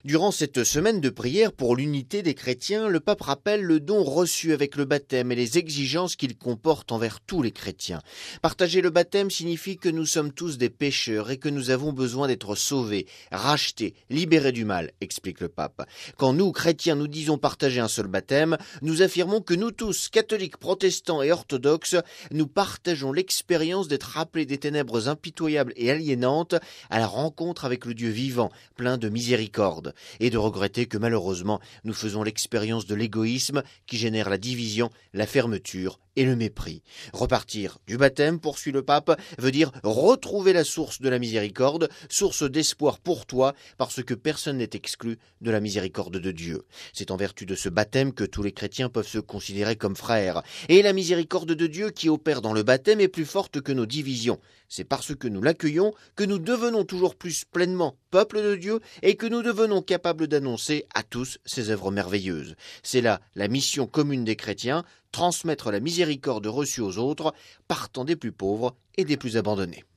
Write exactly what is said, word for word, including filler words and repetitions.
Durant cette semaine de prière pour l'unité des chrétiens, le pape rappelle le don reçu avec le baptême et les exigences qu'il comporte envers tous les chrétiens. Partager le baptême signifie que nous sommes tous des pécheurs et que nous avons besoin d'être sauvés, rachetés, libérés du mal, explique le pape. Quand nous, chrétiens, nous disons partager un seul baptême, nous affirmons que nous tous, catholiques, protestants et orthodoxes, nous partageons l'expérience d'être rappelés des ténèbres impitoyables et aliénantes à la rencontre avec le Dieu vivant, plein de miséricorde. Et de regretter que malheureusement nous faisons l'expérience de l'égoïsme qui génère la division, la fermeture et le mépris. Repartir du baptême, poursuit le pape, veut dire retrouver la source de la miséricorde, source d'espoir pour toi, parce que personne n'est exclu de la miséricorde de Dieu. C'est en vertu de ce baptême que tous les chrétiens peuvent se considérer comme frères. Et la miséricorde de Dieu qui opère dans le baptême est plus forte que nos divisions. C'est parce que nous l'accueillons que nous devenons toujours plus pleinement peuple de Dieu et que nous devenons capables d'annoncer à tous ses œuvres merveilleuses. C'est là la mission commune des chrétiens, transmettre la miséricorde reçue aux autres, partant des plus pauvres et des plus abandonnés.